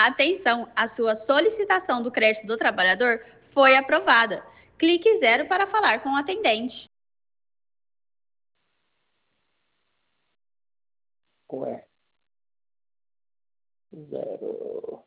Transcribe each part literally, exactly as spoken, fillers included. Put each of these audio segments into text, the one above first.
Atenção, a sua solicitação do crédito do trabalhador foi aprovada. Clique zero para falar com o atendente. Ué. Zero.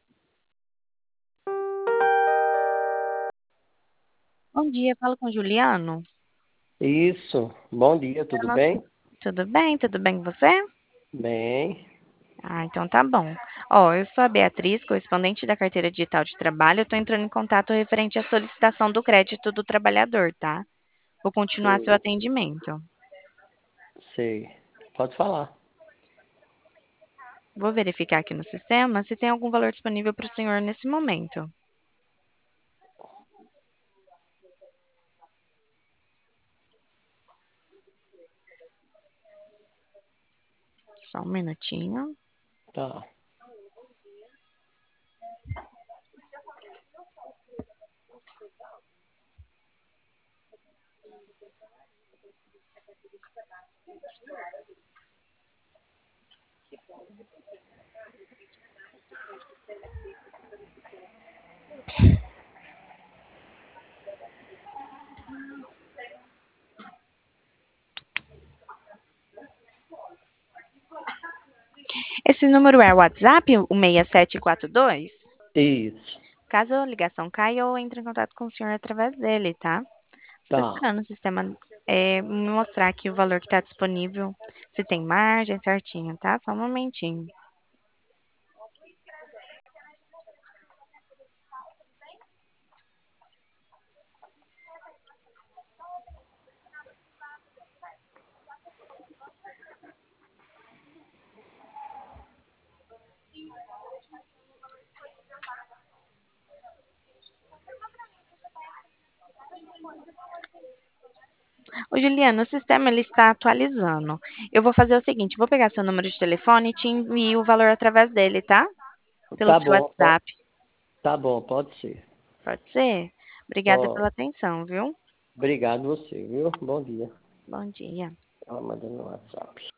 Bom dia, falo com o Juliano. Isso. Bom dia, tudo Nossa, bem? tudo bem? Tudo bem com você? Bem. Ah, então tá bom. Ó, eu sou a Beatriz, correspondente da carteira digital de trabalho. Eu tô entrando em contato referente à solicitação do crédito do trabalhador, tá? Vou continuar seu Sei. atendimento. Sei. Pode falar. Vou verificar aqui no sistema se tem algum valor disponível para o senhor nesse momento. Só um minutinho. Tá. Esse número é o WhatsApp, o seis sete quatro dois? Isso. Caso a ligação caia, eu entre em contato com o senhor através dele, tá? Só Tá. esperando o sistema é, me mostrar aqui o valor que está disponível, se tem margem certinho, tá? Só um momentinho. Ô, Juliano, o sistema ele está atualizando. Eu vou fazer o seguinte, vou pegar seu número de telefone e te envio o valor através dele, tá? Pelo Tá seu bom. Pode, WhatsApp. tá bom, pode ser. Pode ser? Obrigada Ó, pela atenção, viu? obrigado você, viu? Bom dia. Bom dia. Ela mandando no WhatsApp.